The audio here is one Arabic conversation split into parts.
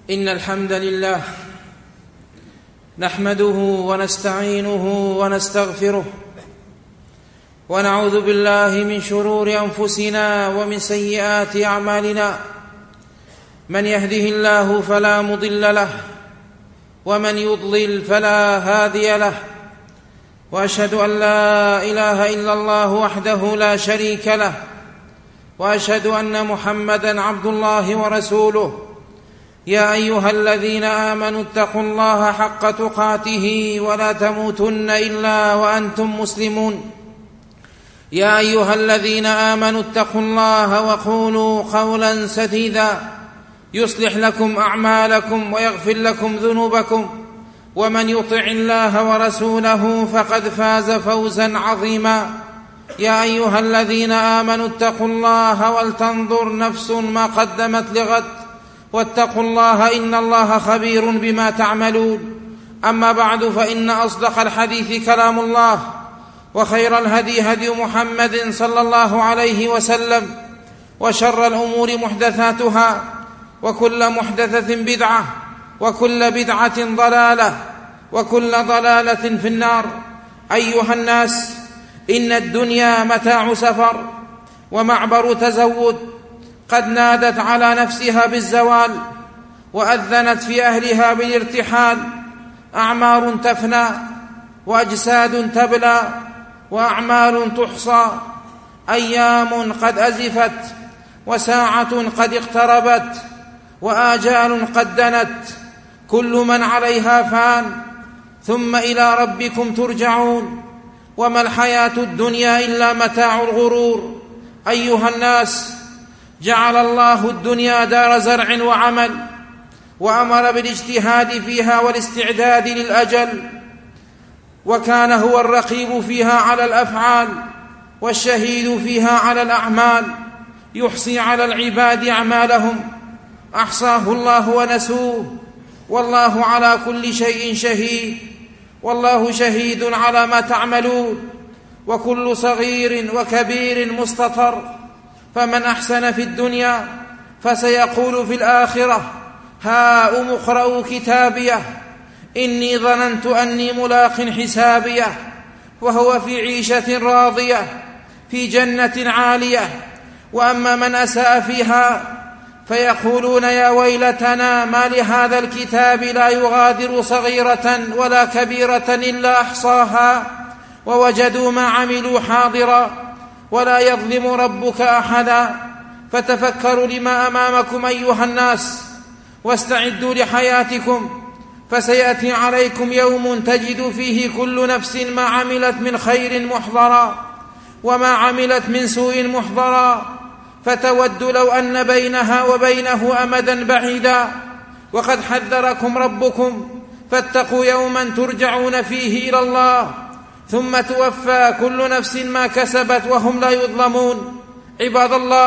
إن الحمد لله نحمده ونستعينه ونستغفره ونعوذ بالله من شرور أنفسنا ومن سيئات أعمالنا. من يهده الله فلا مضل له ومن يضلل فلا هادي له، وأشهد أن لا إله إلا الله وحده لا شريك له، وأشهد أن محمدًا عبد الله ورسوله. يا أيها الذين آمنوا اتقوا الله حق تقاته ولا تموتن إلا وأنتم مسلمون. يا أيها الذين آمنوا اتقوا الله وقولوا قولا سديدا يصلح لكم أعمالكم ويغفر لكم ذنوبكم، ومن يطع الله ورسوله فقد فاز فوزا عظيما. يا أيها الذين آمنوا اتقوا الله ولتنظر نفس ما قدمت لغد، واتقوا الله إن الله خبير بما تعملون. أما بعد، فإن أصدق الحديث كلام الله، وخير الهدي هدي محمد صلى الله عليه وسلم، وشر الأمور محدثاتها، وكل محدثة بدعة، وكل بدعة ضلالة، وكل ضلالة في النار. أيها الناس، إن الدنيا متاع سفر ومعبر تزود، قد نادت على نفسها بالزوال وأذنت في أهلها بالارتحال. أعمار تفنى، وأجساد تبلى، وأعمال تحصى، أيام قد أزفت، وساعة قد اقتربت، وآجال قد دنت. كل من عليها فان، ثم إلى ربكم ترجعون، وما الحياة الدنيا إلا متاع الغرور. أيها الناس، جعل الله الدنيا دار زرع وعمل، وأمر بالاجتهاد فيها والاستعداد للأجل، وكان هو الرقيب فيها على الأفعال والشهيد فيها على الأعمال، يحصي على العباد أعمالهم. أحصاه الله ونسوه، والله على كل شيء شهيد، والله شهيد على ما تعملون، وكل صغير وكبير مستطر. فمن أحسن في الدنيا فسيقول في الآخرة: هاؤم اقرءوا كتابيه إني ظننت أني ملاق حسابيه. وهو في عيشة راضية في جنة عالية. وأما من أساء فيها فيقولون: يا ويلتنا ما لهذا الكتاب لا يغادر صغيرة ولا كبيرة إلا أحصاها ووجدوا ما عملوا حاضرا ولا يظلم ربك أحدا. فتفكروا لما أمامكم أيها الناس، واستعدوا لحياتكم، فسيأتي عليكم يوم تجد فيه كل نفس ما عملت من خير محضرا، وما عملت من سوء محضرا، فتود لو أن بينها وبينه أمدا بعيدا. وقد حذركم ربكم، فاتقوا يوما ترجعون فيه إلى الله، ثم توفى كل نفس ما كسبت وهم لا يظلمون. عباد الله،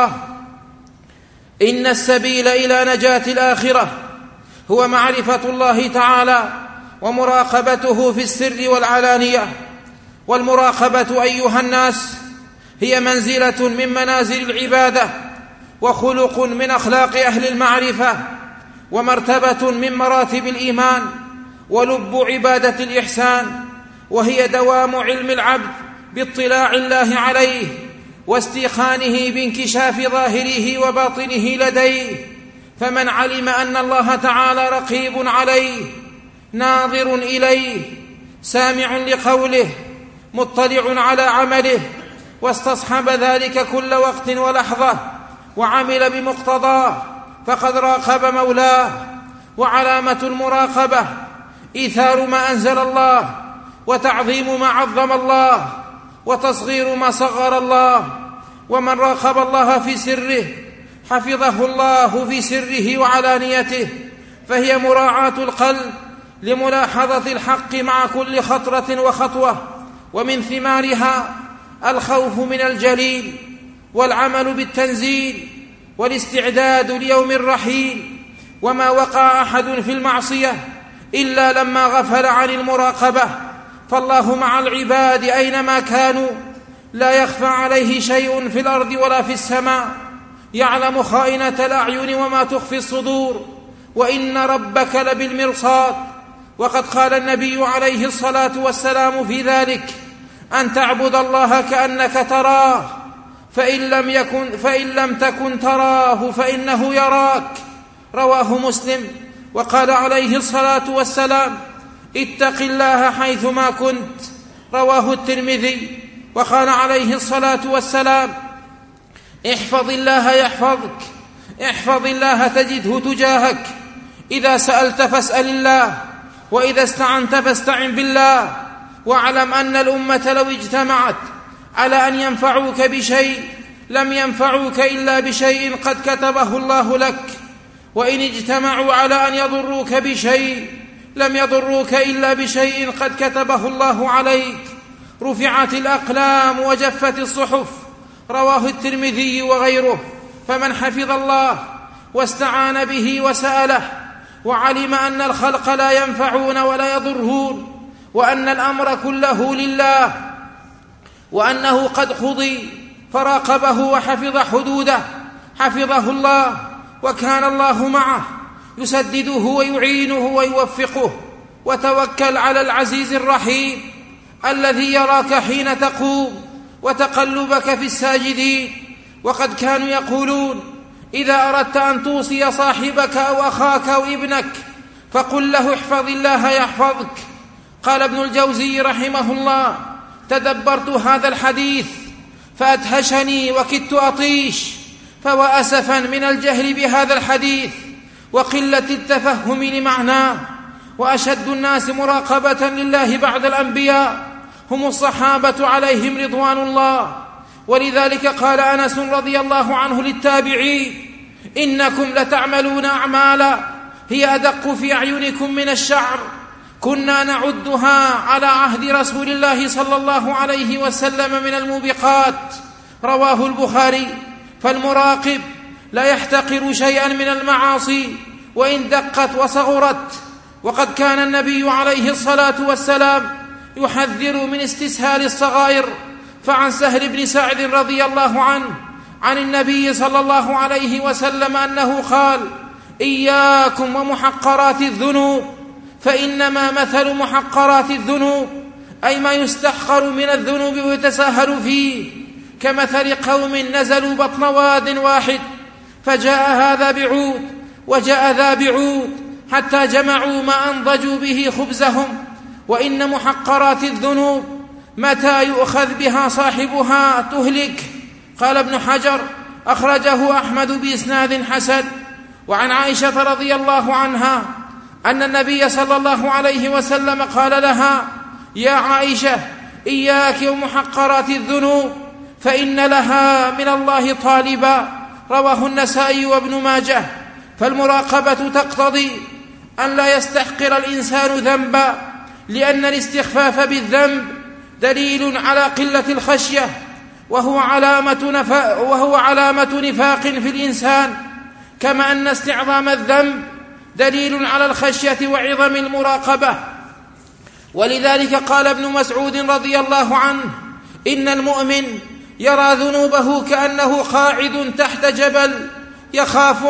إن السبيل إلى نجاة الآخرة هو معرفة الله تعالى ومراقبته في السر والعلانية. والمراقبة أيها الناس هي منزلة من منازل العبادة، وخلق من أخلاق أهل المعرفة، ومرتبة من مراتب الإيمان، ولب عبادة الإحسان. وهي دوام علم العبد باطلاع الله عليه، واستيقانه بانكشاف ظاهره وباطنه لديه. فمن علم أن الله تعالى رقيب عليه، ناظر إليه، سامع لقوله، مطلع على عمله، واستصحب ذلك كل وقت ولحظة وعمل بمقتضاه، فقد راقب مولاه. وعلامة المراقبة إيثار ما أنزل الله، وتعظيم ما عظم الله، وتصغير ما صغر الله. ومن راقب الله في سره حفظه الله في سره وعلانيته، فهي مراعاة القلب لملاحظة الحق مع كل خطرة وخطوة. ومن ثمارها الخوف من الجليل، والعمل بالتنزيل، والاستعداد ليوم الرحيل. وما وقع أحد في المعصية إلا لما غفل عن المراقبة، فالله مع العباد أينما كانوا، لا يخفى عليه شيء في الأرض ولا في السماء، يعلم خائنة الأعين وما تخفي الصدور، وإن ربك لبالمرصاد. وقد قال النبي عليه الصلاة والسلام في ذلك: أن تعبد الله كأنك تراه، فإن لم تكن تراه فإنه يراك. رواه مسلم. وقال عليه الصلاة والسلام: اتق الله حيثما كنت. رواه الترمذي. وقال عليه الصلاة والسلام: احفظ الله يحفظك، احفظ الله تجده تجاهك، إذا سألت فاسأل الله، وإذا استعنت فاستعن بالله. واعلم أن الأمة لو اجتمعت على أن ينفعوك بشيء لم ينفعوك إلا بشيء قد كتبه الله لك، وإن اجتمعوا على أن يضروك بشيء لم يضروك إلا بشيء قد كتبه الله عليك. رفعت الأقلام وجفت الصحف. رواه الترمذي وغيره. فمن حفظ الله واستعان به وسأله وعلم أن الخلق لا ينفعون ولا يضرون، وأن الأمر كله لله، وأنه قد قضي، فراقبه وحفظ حدوده، حفظه الله، وكان الله معه يسدده ويعينه ويوفقه. وتوكل على العزيز الرحيم الذي يراك حين تقوم وتقلبك في الساجدين. وقد كانوا يقولون: إذا أردت أن توصي صاحبك أو أخاك أو ابنك فقل له احفظ الله يحفظك. قال ابن الجوزي رحمه الله: تدبرت هذا الحديث فأدهشني وكدت أطيش، فوأسفا من الجهل بهذا الحديث وقلة التفهم لمعناه. وأشد الناس مراقبة لله بعد الأنبياء هم الصحابة عليهم رضوان الله. ولذلك قال أنس رضي الله عنه للتابعين: إنكم لتعملون أعمالا هي أدق في أعينكم من الشعر، كنا نعدها على عهد رسول الله صلى الله عليه وسلم من الموبقات. رواه البخاري. فالمراقب لا يحتقر شيئا من المعاصي وإن دقت وصغرت. وقد كان النبي عليه الصلاة والسلام يحذر من استسهال الصغائر. فعن سهل بن سعد رضي الله عنه عن النبي صلى الله عليه وسلم أنه قال: إياكم ومحقرات الذنوب، فإنما مثل محقرات الذنوب، أي ما يستحقر من الذنوب ويتساهل فيه، كمثل قوم نزلوا بطن واد واحد، فجاء هذا بعود وجاء ذا بعود حتى جمعوا ما أنضجوا به خبزهم. وإن محقرات الذنوب متى يؤخذ بها صاحبها تهلك. قال ابن حجر: أخرجه أحمد بإسناد حسن. وعن عائشة رضي الله عنها أن النبي صلى الله عليه وسلم قال لها: يا عائشة إياك ومحقرات الذنوب فإن لها من الله طالبا. رواه النسائي وابن ماجه. فالمراقبة تقتضي أن لا يستحقر الإنسان ذنبا، لأن الاستخفاف بالذنب دليل على قلة الخشية، وهو علامة نفاق في الإنسان، كما أن استعظام الذنب دليل على الخشية وعظم المراقبة. ولذلك قال ابن مسعود رضي الله عنه: إن المؤمن يرى ذنوبه كأنه قاعد تحت جبل يخاف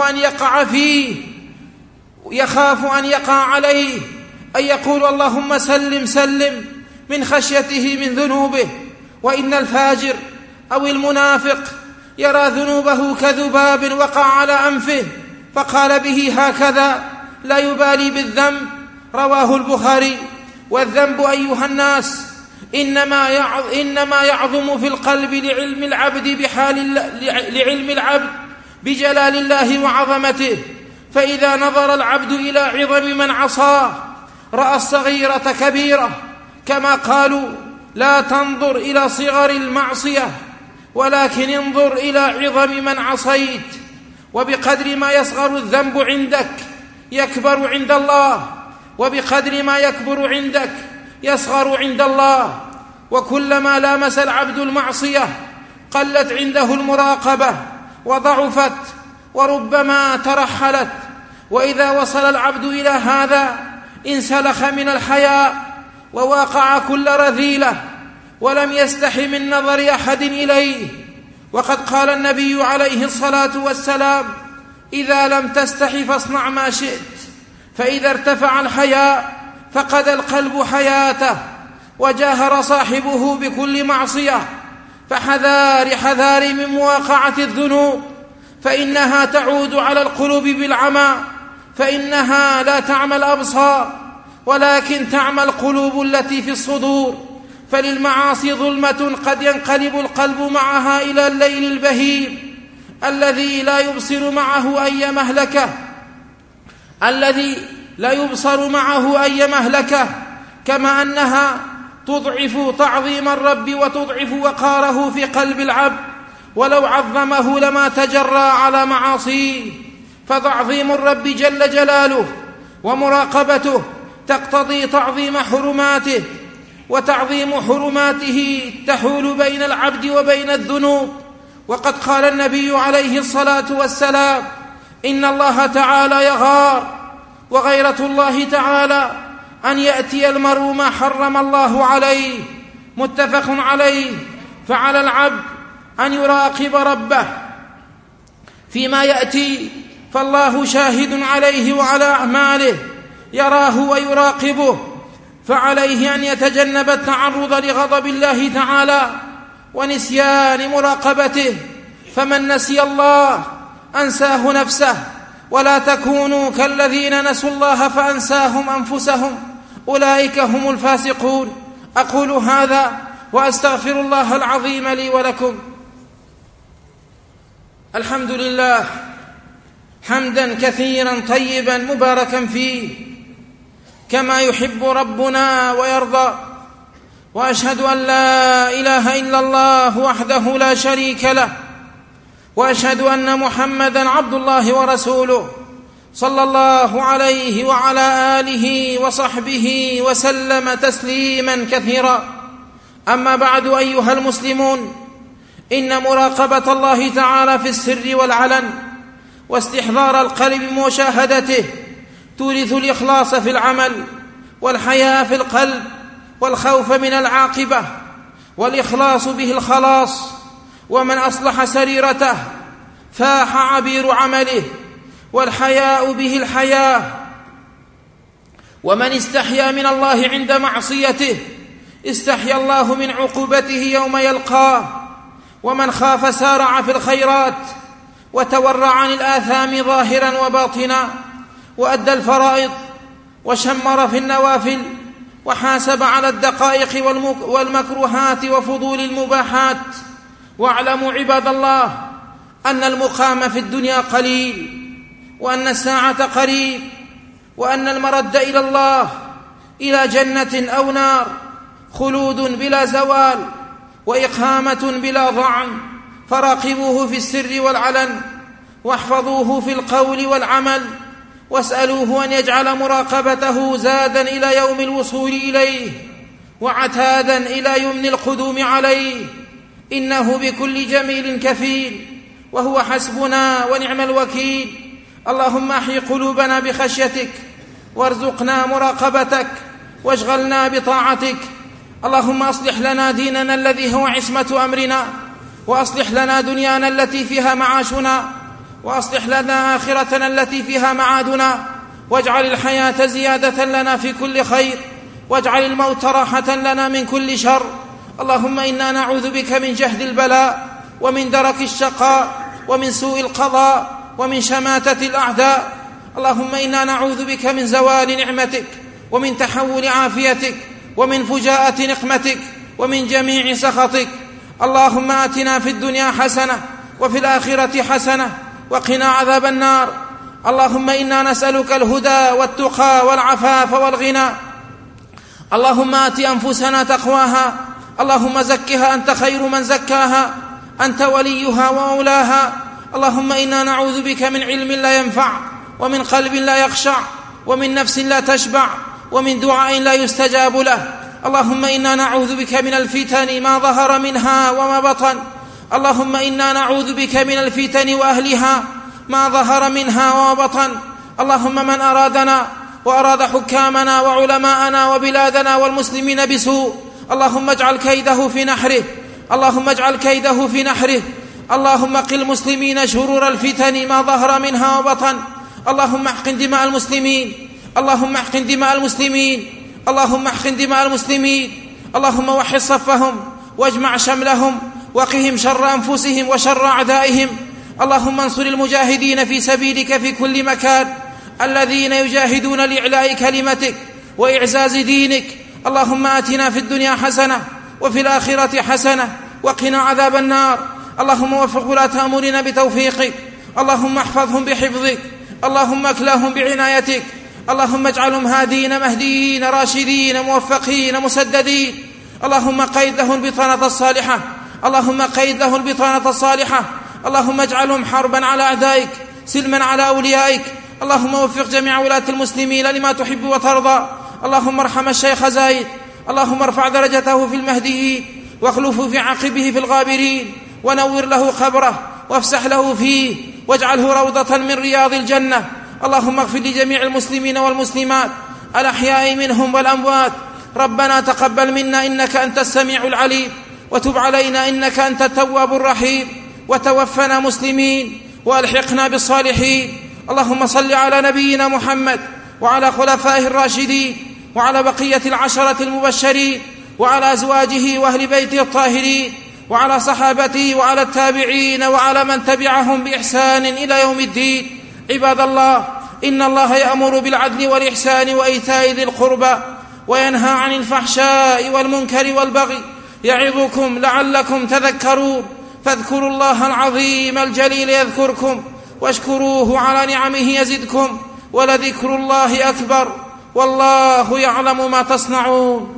أن يقع عليه، أن يقول: اللهم سلم سلم، من خشيته من ذنوبه. وإن الفاجر أو المنافق يرى ذنوبه كذباب وقع على أنفه فقال به هكذا، لا يبالي بالذنب. رواه البخاري. والذنب أيها الناس إنما يعظم في القلب لعلم العبد بجلال الله وعظمته. فإذا نظر العبد إلى عظم من عصاه رأى الصغيرة كبيرة، كما قالوا: لا تنظر إلى صغر المعصية ولكن انظر إلى عظم من عصيت. وبقدر ما يصغر الذنب عندك يكبر عند الله، وبقدر ما يكبر عندك يصغر عند الله. وكلما لامس العبد المعصية قلت عنده المراقبة وضعفت وربما ترحلت. وإذا وصل العبد إلى هذا انسلخ من الحياء وواقع كل رذيلة ولم يستح من نظر أحد إليه. وقد قال النبي عليه الصلاة والسلام: إذا لم تستح فاصنع ما شئت. فإذا ارتفع الحياء فقد القلب حياته وجاهر صاحبه بكل معصية. فحذار من مواقعة الذنوب، فإنها تعود على القلوب بالعمى، فإنها لا تعمى الأبصار ولكن تعمى القلوب التي في الصدور. فللمعاصي ظلمة قد ينقلب القلب معها إلى الليل البهيم الذي لا يبصر معه أي مهلكة، كما أنها تضعف تعظيم الرب وتضعف وقاره في قلب العبد، ولو عظمه لما تجرى على معاصيه. فتعظيم الرب جل جلاله ومراقبته تقتضي تعظيم حرماته، وتعظيم حرماته تحول بين العبد وبين الذنوب. وقد قال النبي عليه الصلاة والسلام: إن الله تعالى يغار، وغيرة الله تعالى أن يأتي المرء ما حرم الله عليه. متفق عليه. فعلى العبد أن يراقب ربه فيما يأتي، فالله شاهد عليه وعلى أعماله، يراه ويراقبه، فعليه أن يتجنب التعرض لغضب الله تعالى ونسيان مراقبته. فمن نسي الله أنساه نفسه، ولا تكونوا كالذين نسوا الله فأنساهم أنفسهم، أولئك هم الفاسقون. أقول هذا وأستغفر الله العظيم لي ولكم. الحمد لله حمدا كثيرا طيبا مباركا فيه كما يحب ربنا ويرضى، وأشهد أن لا إله إلا الله وحده لا شريك له، وأشهد أن محمدا عبد الله ورسوله صلى الله عليه وعلى آله وصحبه وسلم تسليما كثيرا. أما بعد، أيها المسلمون، إن مراقبة الله تعالى في السر والعلن واستحضار القلب بمشاهدته تورث الإخلاص في العمل، والحياء في القلب، والخوف من العاقبة، والإخلاص به الخلاص. ومن أصلح سريرته فاح عبير عمله، والحياء به الحياة. ومن استحيا من الله عند معصيته استحيا الله من عقوبته يوم يلقاه. ومن خاف سارع في الخيرات وتورع عن الآثام ظاهرا وباطنا، وأدى الفرائض وشمر في النوافل، وحاسب على الدقائق والمكروهات وفضول المباحات. واعلموا عباد الله أن المقام في الدنيا قليل، وأن الساعة قريب، وأن المرد إلى الله إلى جنة أو نار، خلود بلا زوال، وإقامة بلا ضعن. فراقبوه في السر والعلن، واحفظوه في القول والعمل، واسألوه أن يجعل مراقبته زادا إلى يوم الوصول إليه، وعتادا إلى يمن القدوم عليه. إنه بكل جميل كفيل، وهو حسبنا ونعم الوكيل. اللهم أحي قلوبنا بخشيتك، وارزقنا مراقبتك، واشغلنا بطاعتك. اللهم أصلح لنا ديننا الذي هو عصمة أمرنا، وأصلح لنا دنيانا التي فيها معاشنا، وأصلح لنا آخرتنا التي فيها معادنا. واجعل الحياة زيادة لنا في كل خير، واجعل الموت راحة لنا من كل شر. اللهم إنا نعوذ بك من جهد البلاء، ومن درك الشقاء، ومن سوء القضاء، ومن شماتة الأعداء. اللهم إنا نعوذ بك من زوال نعمتك، ومن تحول عافيتك، ومن فجاءة نقمتك، ومن جميع سخطك. اللهم آتنا في الدنيا حسنة، وفي الآخرة حسنة، وقنا عذاب النار. اللهم إنا نسألك الهدى والتقى والعفاف والغنى. اللهم آت أنفسنا تقواها، اللهم زكها أنت خير من زكاها، أنت وليها ومولاها. اللهم إنا نعوذ بك من علم لا ينفع، ومن قلب لا يخشع، ومن نفس لا تشبع، ومن دعاء لا يستجاب له. اللهم إنا نعوذ بك من الفتن ما ظهر منها وما بطن. اللهم إنا نعوذ بك من الفتن وأهلها ما ظهر منها وما بطن. اللهم من أرادنا وأراد حكامنا وعلماءنا وبلادنا والمسلمين بسوء، اللهم اجعل كيده في نحره، اللهم اجعل كيده في نحره. اللهم قل المسلمين شرور الفتن ما ظهر منها وبطن. اللهم احقن دماء المسلمين، اللهم احقن دماء المسلمين، اللهم احقن دماء المسلمين، اللهم وحد صفهم واجمع شملهم وقهم شر أنفسهم وشر أعدائهم. اللهم انصر المجاهدين في سبيلك في كل مكان، الذين يجاهدون لإعلاء كلمتك وإعزاز دينك. اللهم آتنا في الدنيا حسنة وفي الآخرة حسنة وقنا عذاب النار. اللهم وفق ولاة أمورنا بتوفيقك، اللهم احفظهم بحفظك، اللهم اكلهم بعنايتك، اللهم اجعلهم هادين مهديين راشدين موفقين مسددين. اللهم قيد لهم البطانة الصالحة، اللهم قيد لهم البطانة الصالحة. اللهم اجعلهم حربا على أعدائك سلما على أوليائك. اللهم وفق جميع ولاة المسلمين لما تحب وترضى. اللهم ارحم الشيخ زايد، اللهم ارفع درجته في المهديين واخلفه في عقبه في الغابرين، ونور له قبره وافسح له فيه واجعله روضة من رياض الجنة. اللهم اغفر لجميع المسلمين والمسلمات الأحياء منهم والأموات. ربنا تقبل منا إنك أنت السميع العليم، وتب علينا إنك أنت التواب الرحيم، وتوفنا مسلمين وألحقنا بالصالحين. اللهم صل على نبينا محمد وعلى خلفائه الراشدين وعلى بقية العشرة المبشرين وعلى أزواجه وأهل بيته الطاهرين وعلى صحابته وعلى التابعين وعلى من تبعهم بإحسان إلى يوم الدين. عباد الله، إن الله يأمر بالعدل والإحسان وإيتاء ذي القربى وينهى عن الفحشاء والمنكر والبغي، يعظكم لعلكم تذكرون. فاذكروا الله العظيم الجليل يذكركم، واشكروه على نعمه يزدكم، ولذكر الله أكبر، والله يعلم ما تصنعون.